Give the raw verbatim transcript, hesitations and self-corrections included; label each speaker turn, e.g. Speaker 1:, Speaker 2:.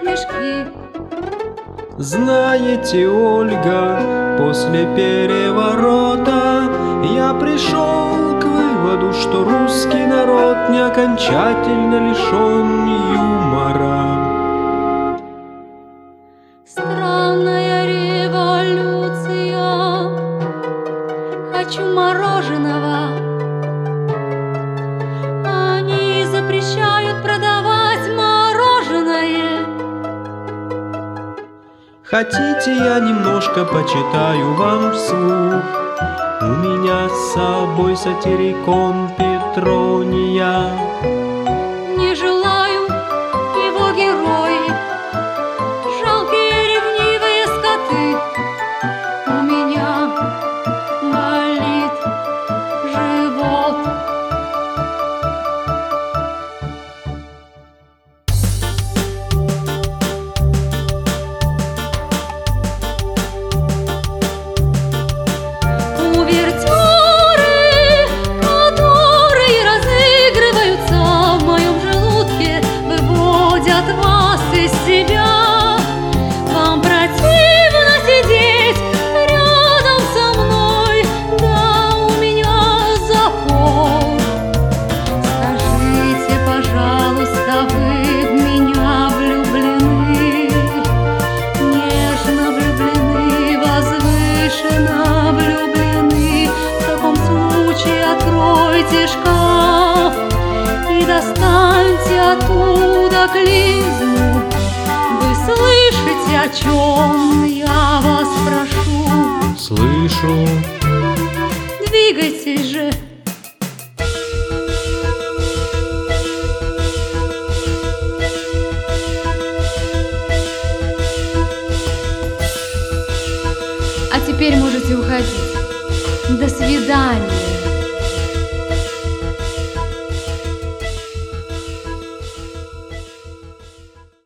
Speaker 1: мешки.
Speaker 2: Знаете, Ольга, после переворота я пришел к выводу, что русский народ не окончательно лишен юмора.
Speaker 1: Странная революция, хочу мороженого. Они запрещают продавать мороженое.
Speaker 2: Хотите, я немножко почитаю вам вслух? У меня с собой сатирикон Петрония.
Speaker 1: Не желаю его герои, жалкие ревнивые скоты. У меня болит живот. Увертюры, которые разыгрываются в моем желудке, выводят вас из себя. Вам противно сидеть рядом со мной, да у меня закон. Скажите, пожалуйста, вы в меня влюблены, нежно влюблены, возвышенно влюблены. В таком случае откройте шкаф и достаньте оттуда клизму. Вы слышите, о чем я вас прошу?
Speaker 2: Слышу.
Speaker 1: Двигайтесь же. А теперь можете уходить. До свидания.